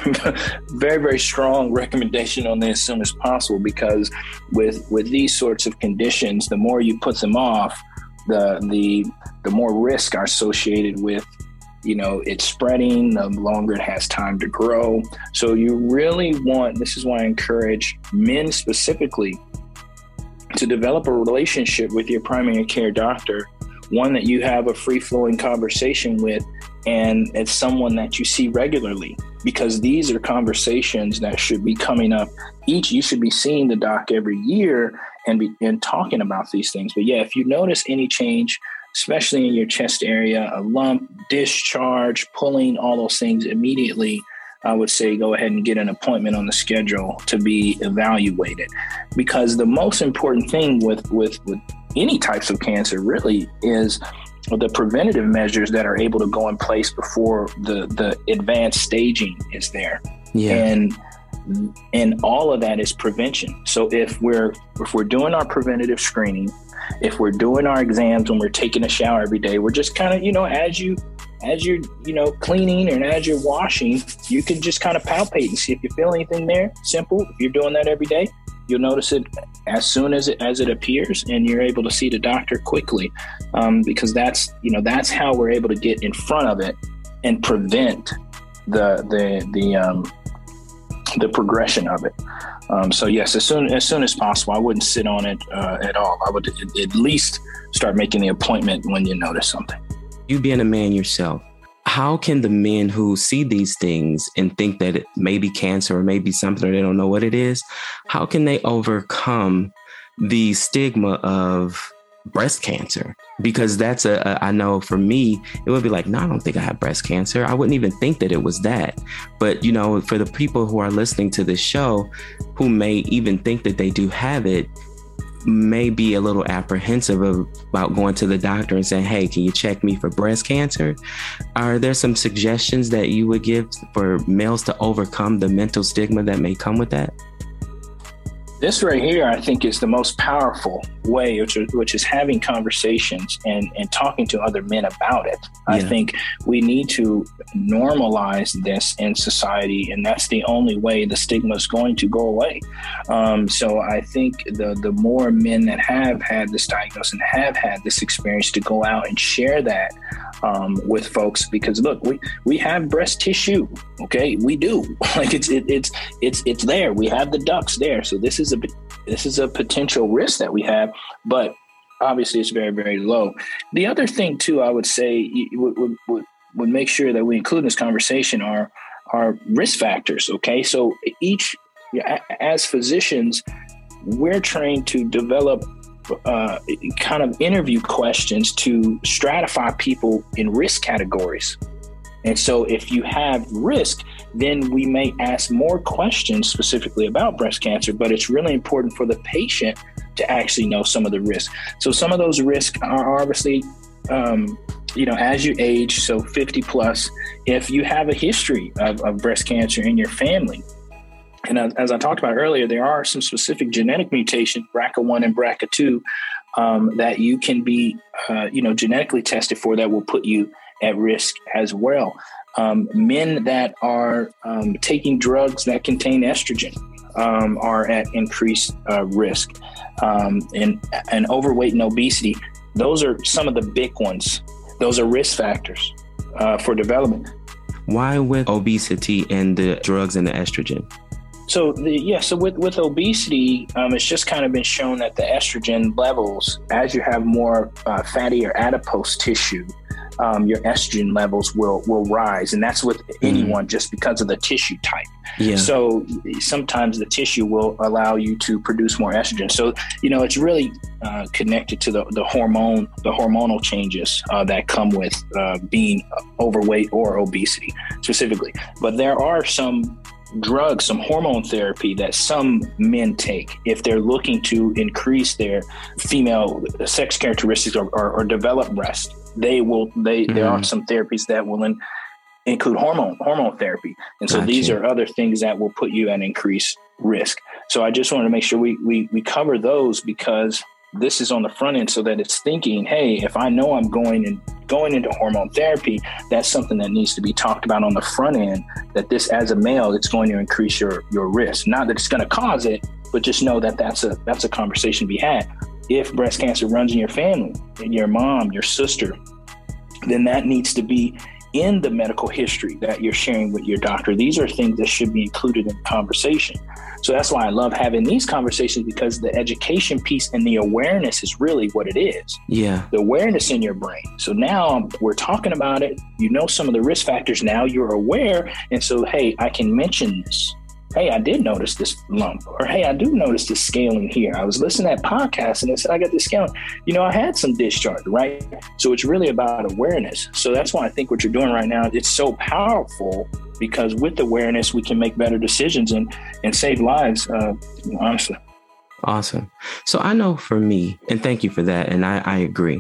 very, very strong recommendation on this as soon as possible, because with with these sorts of conditions, the more you put them off, the the the more risk are associated with, you know, it spreading, the longer it has time to grow. So you really want, this is why I encourage men specifically to develop a relationship with your primary care doctor, one that you have a free-flowing conversation with, and it's someone that you see regularly, because these are conversations that should be coming up each. You should be seeing the doc every year and be and talking about these things. But yeah, if you notice any change, especially in your chest area, a lump, discharge, pulling, all those things, immediately, I would say go ahead and get an appointment on the schedule to be evaluated. Because the most important thing with with, with any types of cancer really is the preventative measures that are able to go in place before the, the advanced staging is there. Yeah. And and all of that is prevention. So if we're if we're doing our preventative screening, if we're doing our exams when we're taking a shower every day, we're just kind of, you know, as you as you're, you know, cleaning and as you're washing, you can just kind of palpate and see if you feel anything there. Simple. If you're doing that every day, you'll notice it as soon as it as it appears, and you're able to see the doctor quickly, um, because that's, you know, that's how we're able to get in front of it and prevent the the the um, the progression of it. Um, so yes, as soon as soon as possible, I wouldn't sit on it uh, at all. I would at, at least start making the appointment when you notice something. You being a man yourself, how can the men who see these things and think that it may be cancer or maybe something, or they don't know what it is, how can they overcome the stigma of breast cancer? Because that's a, a, I know for me, it would be like, no, I don't think I have breast cancer. I wouldn't even think that it was that. But, you know, for the people who are listening to this show, who may even think that they do have it, may be a little apprehensive of, about going to the doctor and saying, hey, can you check me for breast cancer? Are there some suggestions that you would give for males to overcome the mental stigma that may come with that? This right here, I think, is the most powerful way, which is, which is having conversations and, and talking to other men about it. Yeah. I think we need to normalize this in society, and that's the only way the stigma is going to go away. Um, so I think the, the more men that have had this diagnosis and have had this experience to go out and share that um, with folks, because look, we, we have breast tissue. Okay. We do. Like it's, it, it's, it's, it's there. We have the ducts there. So this is a, this is a potential risk that we have, but obviously it's very, very low. The other thing too, I would say would, would, would, would make sure that we include in this conversation are, are risk factors. Okay. So each, as physicians, we're trained to develop uh, kind of interview questions to stratify people in risk categories. And so if you have risk, then we may ask more questions specifically about breast cancer, but it's really important for the patient to actually know some of the risks. So some of those risks are obviously, um, you know, as you age, so fifty plus, if you have a history of, of breast cancer in your family. And as, as I talked about earlier, there are some specific genetic mutations, B R C A one and B R C A two, um, that you can be, uh, you know, genetically tested for that will put you at risk as well. Um, men that are um, taking drugs that contain estrogen um, are at increased uh, risk. Um, and, and overweight and obesity, those are some of the big ones. Those are risk factors uh, for development. Why with obesity and the drugs and the estrogen? So the, yeah, so with, with obesity, um, it's just kind of been shown that the estrogen levels, as you have more uh, fatty or adipose tissue, um, your estrogen levels will will rise. And that's with anyone, mm. just because of the tissue type. Yeah. So sometimes the tissue will allow you to produce more estrogen. So, you know, it's really uh, connected to the, the hormone, the hormonal changes uh, that come with uh, being overweight or obesity specifically. But there are some drugs, some hormone therapy that some men take if they're looking to increase their female sex characteristics or, or, or develop breast. They will, they, mm-hmm. there are some therapies that will in, include hormone, hormone therapy. And so gotcha. These are other things that will put you at increased risk. So I just wanted to make sure we, we, we cover those, because this is on the front end so that it's thinking, hey, if I know I'm going and going into hormone therapy, that's something that needs to be talked about on the front end, that this, as a male, it's going to increase your, your risk. Not that it's going to cause it, but just know that that's a, that's a conversation to be had. If breast cancer runs in your family, and your mom, your sister, then that needs to be in the medical history that you're sharing with your doctor. These are things that should be included in the conversation. So that's why I love having these conversations, because the education piece and the awareness is really what it is. Yeah. The awareness in your brain. So now we're talking about it. You know some of the risk factors. Now you're aware. And so, hey, I can mention this. Hey, I did notice this lump, or hey, I do notice this scaling here. I was listening to that podcast and they said, I got this scaling. You know, I had some discharge, right? So it's really about awareness. So that's why I think what you're doing right now, it's so powerful, because with awareness, we can make better decisions and, and save lives, uh, honestly. Awesome. So I know for me, and thank you for that, and I, I agree.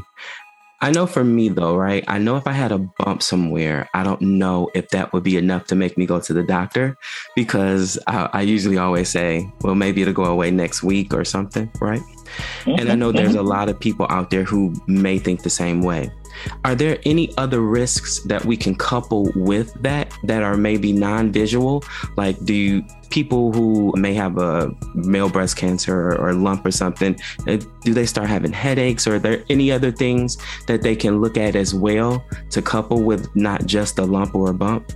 I know for me, though, right? I know if I had a bump somewhere, I don't know if that would be enough to make me go to the doctor, because I, I usually always say, well, maybe it'll go away next week or something, right? Mm-hmm. And I know there's a lot of people out there who may think the same way. Are there any other risks that we can couple with that that are maybe non-visual? Like, do you, people who may have a male breast cancer or, or lump or something, do they start having headaches? Or are there any other things that they can look at as well to couple with not just a lump or a bump?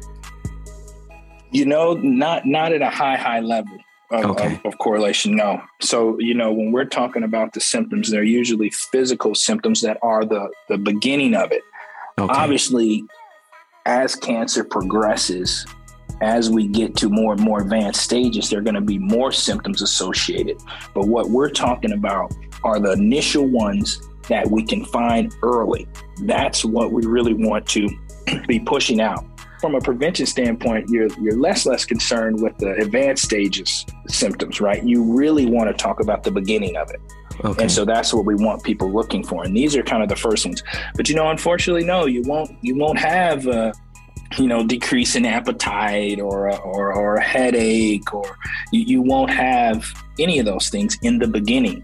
You know, not not at a high, high level of, okay. of, of correlation, no. So, you know, when we're talking about the symptoms, they're usually physical symptoms that are the, the beginning of it. Okay. Obviously, as cancer progresses, as we get to more and more advanced stages, there are going to be more symptoms associated. But what we're talking about are the initial ones that we can find early. That's what we really want to be pushing out. From a prevention standpoint, you're you're less less concerned with the advanced stages symptoms, right? You really want to talk about the beginning of it. Okay. And so that's what we want people looking for. And these are kind of the first ones. But, you know, unfortunately, no, you won't you won't have uh, you know, decrease in appetite or a, or, or a headache, or you, you won't have any of those things in the beginning.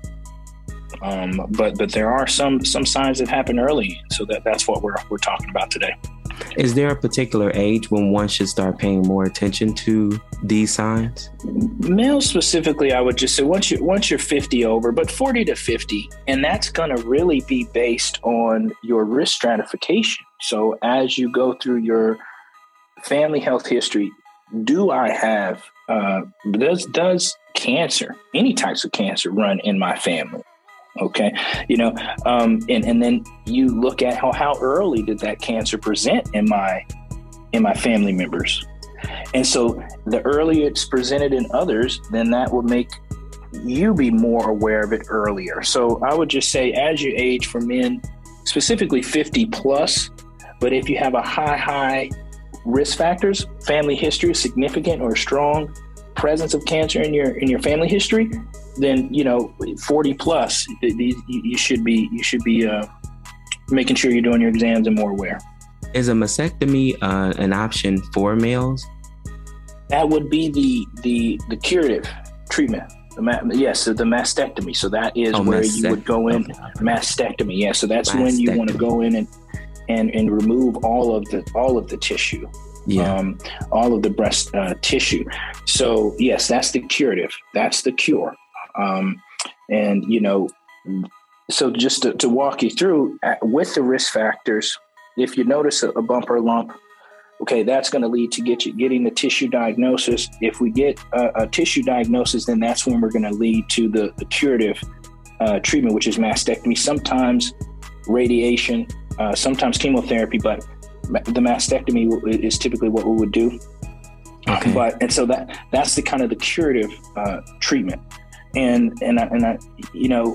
Um, but but there are some some signs that happen early. So that, that's what we're we're talking about today. Is there a particular age when one should start paying more attention to these signs? Males specifically, I would just say once you once you're fifty over, but forty to fifty, and that's going to really be based on your risk stratification. So as you go through your family health history, do I have uh, does does cancer, any types of cancer, run in my family? Okay. You know, um, and, and then you look at how, how early did that cancer present in my, in my family members. And so the earlier it's presented in others, then that will make you be more aware of it earlier. So I would just say, as you age for men, specifically fifty plus, but if you have a high, high risk factors, family history, significant or strong presence of cancer in your, in your family history, then, you know, forty plus, you should be, you should be uh, making sure you're doing your exams and more aware. Is a mastectomy uh, an option for males? That would be the, the, the curative treatment. The ma- yes, the mastectomy. So that is oh, where mastect- you would go in, okay. mastectomy. Yeah. So that's mastectomy. When you want to go in and, and, and remove all of the, all of the tissue. Yeah. Um, all of the breast uh, tissue. So yes, that's the curative. That's the cure. Um, and, you know, so just to, to walk you through uh, with the risk factors, if you notice a, a bump or lump, okay, that's going to lead to get you getting the tissue diagnosis. If we get a, a tissue diagnosis, then that's when we're going to lead to the, the curative uh, treatment, which is mastectomy, sometimes radiation, uh, sometimes chemotherapy, but the mastectomy is typically what we would do. Okay. But, and so that, that's the kind of the curative uh, treatment. And, and, I, and I, you know,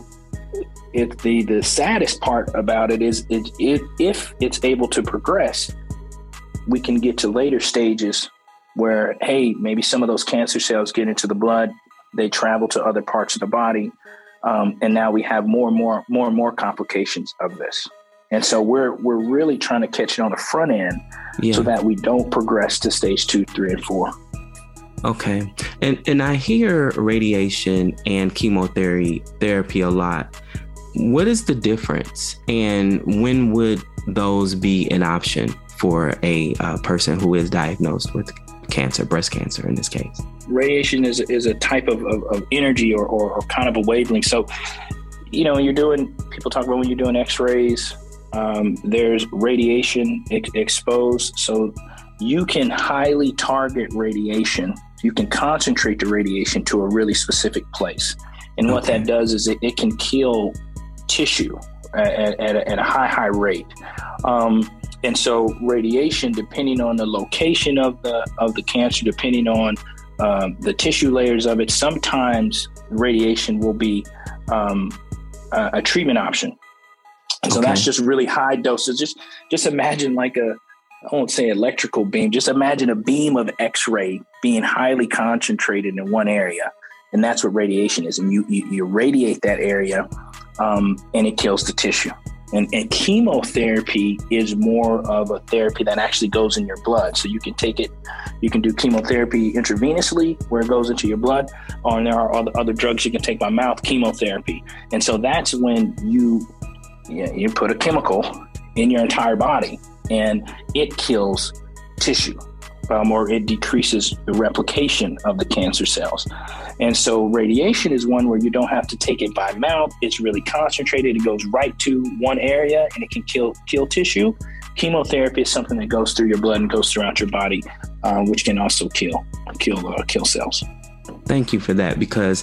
it, the, the saddest part about it is it, it, if it's able to progress, we can get to later stages where, hey, maybe some of those cancer cells get into the blood, they travel to other parts of the body. Um, and now we have more and more, more and more complications of this. And so we're, we're really trying to catch it on the front end yeah. so that we don't progress to stage two, three, and four. Okay. And and I hear radiation and chemotherapy therapy a lot. What is the difference? And when would those be an option for a uh, person who is diagnosed with cancer, breast cancer in this case? Radiation is, is a type of, of, of energy or, or, or kind of a wavelength. So, you know, when you're doing, people talk about when you're doing x-rays, um, there's radiation ex- exposed. So you can highly target radiation. You can concentrate the radiation to a really specific place. And what okay. that does is it, it can kill tissue at, at, a, at a high, high rate. Um, and so radiation, depending on the location of the of the cancer, depending on um, the tissue layers of it, sometimes radiation will be um, a, a treatment option. And so okay. that's just really high doses. Just just imagine like a, I won't say electrical beam, just imagine a beam of X-ray being highly concentrated in one area. And that's what radiation is. And you, you, you radiate that area um, and it kills the tissue. And, and chemotherapy is more of a therapy that actually goes in your blood. So you can take it, you can do chemotherapy intravenously where it goes into your blood, or there are other, other drugs you can take by mouth, chemotherapy. And so that's when you, you, you put a chemical in your entire body, and it kills tissue. Um, or it decreases the replication of the cancer cells. And so radiation is one where you don't have to take it by mouth. It's really concentrated. It goes right to one area and it can kill kill tissue. Chemotherapy is something that goes through your blood and goes throughout your body, uh, which can also kill kill uh, kill cells. Thank you for that, because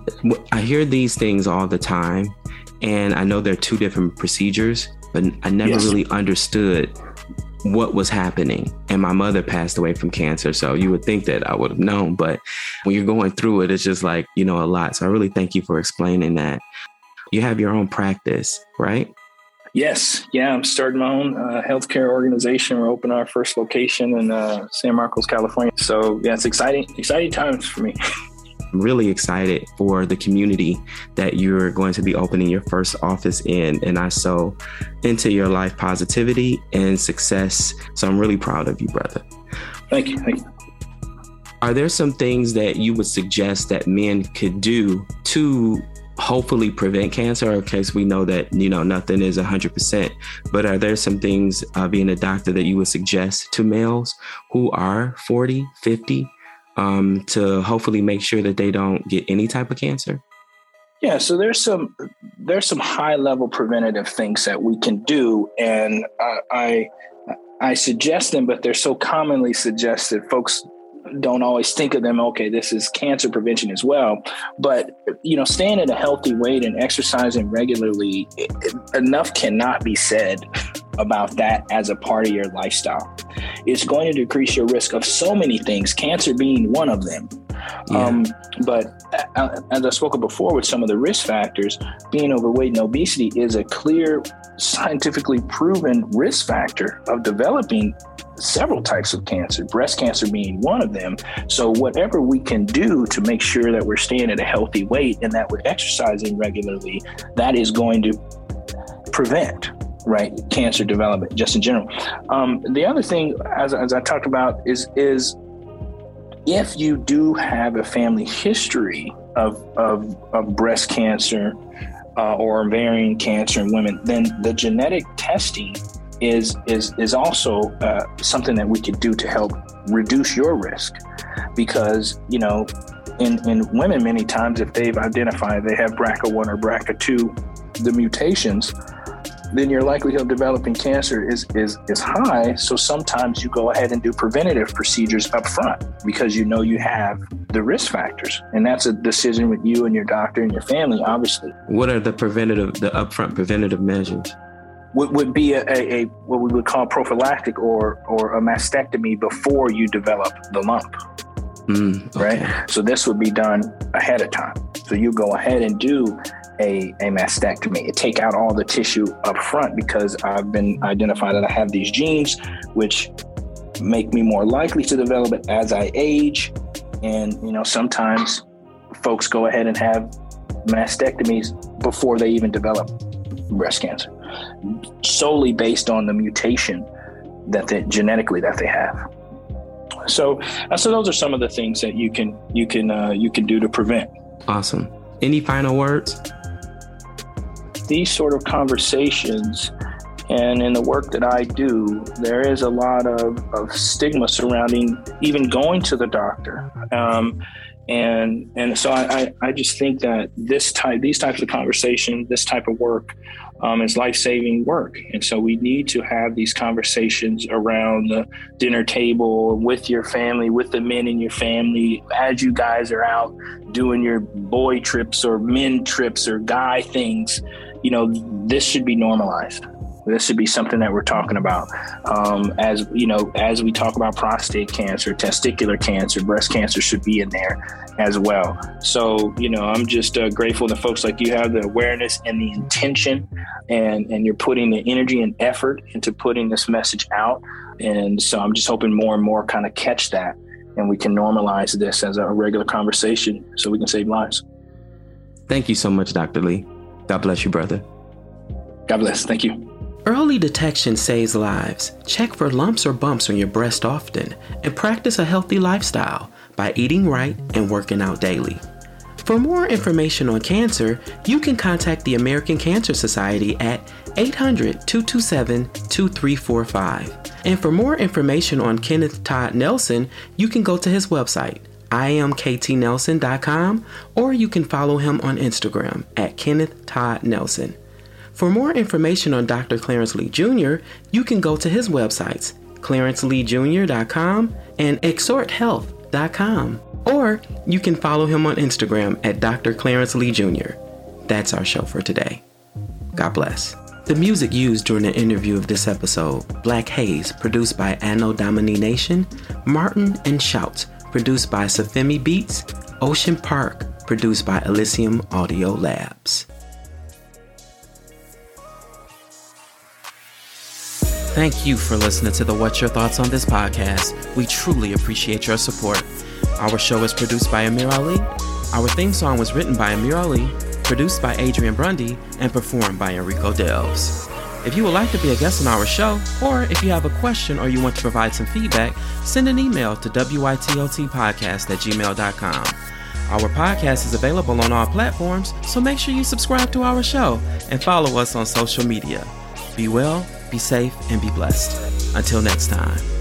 I hear these things all the time, and I know they're two different procedures, but I never yes. really understood what was happening. And my mother passed away from cancer, so you would think that I would have known, but when you're going through it, it's just like, you know, a lot. So I really thank you for explaining that. You have your own practice, right? Yes. Yeah. I'm starting my own uh, healthcare organization. We're opening our first location in uh, San Marcos, California. So yeah, it's exciting, exciting times for me. I'm really excited for the community that you're going to be opening your first office in. And I sow into your life positivity and success. So I'm really proud of you, brother. Thank you. Thank you. Are there some things that you would suggest that men could do to hopefully prevent cancer? In case we know that, you know, nothing is one hundred percent. But are there some things, uh, being a doctor, that you would suggest to males who are forty, fifty, Um, to hopefully make sure that they don't get any type of cancer? Yeah, so there's some there's some high level preventative things that we can do, and uh, I I suggest them, but they're so commonly suggested, folks don't always think of them. Okay, this is cancer prevention as well, but you know, staying at a healthy weight and exercising regularly, it, it, enough cannot be said about that as a part of your lifestyle. It's going to decrease your risk of so many things, cancer being one of them. Yeah. Um, but uh, as I spoke before with some of the risk factors, being overweight and obesity is a clear, scientifically proven risk factor of developing several types of cancer, breast cancer being one of them. So whatever we can do to make sure that we're staying at a healthy weight and that we're exercising regularly, that is going to prevent right cancer development just in general. Um, the other thing, as, as I talked about, is is if you do have a family history of of, of breast cancer uh, or ovarian cancer in women, then the genetic testing is is is also uh, something that we could do to help reduce your risk, because you know in in women, many times if they've identified they have B R C A one or B R C A two, the mutations, then your likelihood of developing cancer is is is high. So sometimes you go ahead and do preventative procedures up front because you know you have the risk factors, and that's a decision with you and your doctor and your family, obviously. What are the preventative, the upfront preventative measures? Would, would be a, a, a what we would call prophylactic or or a mastectomy before you develop the lump. Mm, okay. Right. So this would be done ahead of time. So you go ahead and do a, a mastectomy, take out all the tissue up front, because I've been identified that I have these genes which make me more likely to develop it as I age. And, you know, sometimes folks go ahead and have mastectomies before they even develop breast cancer, solely based on the mutation that they genetically that they have. So, uh, so those are some of the things that you can you can uh, you can do to prevent. Awesome. Any final words? These sort of conversations, and in the work that I do, there is a lot of, of stigma surrounding even going to the doctor. Um, and and so I, I, I just think that this type, these types of conversations, this type of work um, is life-saving work. And so we need to have these conversations around the dinner table, with your family, with the men in your family, as you guys are out doing your boy trips or men trips or guy things. You know, this should be normalized. This should be something that we're talking about. Um, as you know, as we talk about prostate cancer, testicular cancer, breast cancer should be in there as well. So, you know, I'm just uh, grateful that folks like you have the awareness and the intention, and, and you're putting the energy and effort into putting this message out. And so I'm just hoping more and more kind of catch that, and we can normalize this as a regular conversation so we can save lives. Thank you so much, Doctor Lee. God bless you, brother. God bless. Thank you. Early detection saves lives. Check for lumps or bumps on your breast often, and practice a healthy lifestyle by eating right and working out daily. For more information on cancer, you can contact the American Cancer Society at eight hundred, two two seven, two three four five. And for more information on Kenneth Todd Nelson, you can go to his website, I am k t nelson dot com, or you can follow him on Instagram at Kenneth Todd Nelson. For more information on Doctor Clarence Lee Junior, you can go to his websites, clarence lee junior dot com and exhort health dot com, or you can follow him on Instagram at Doctor Clarence Lee Junior That's our show for today. God bless. The music used during the interview of this episode, Black Haze, produced by Anno Domini Nation, Martin and Shouts, produced by Safemi Beats, Ocean Park, produced by Elysium Audio Labs. Thank you for listening to the What's Your Thoughts on This podcast. We truly appreciate your support. Our show is produced by Amir Ali. Our theme song was written by Amir Ali, produced by Adrian Brundy, and performed by Enrico Delves. If you would like to be a guest on our show, or if you have a question or you want to provide some feedback, send an email to witotpodcast at gmail dot com. Our podcast is available on all platforms, so make sure you subscribe to our show and follow us on social media. Be well, be safe, and be blessed. Until next time.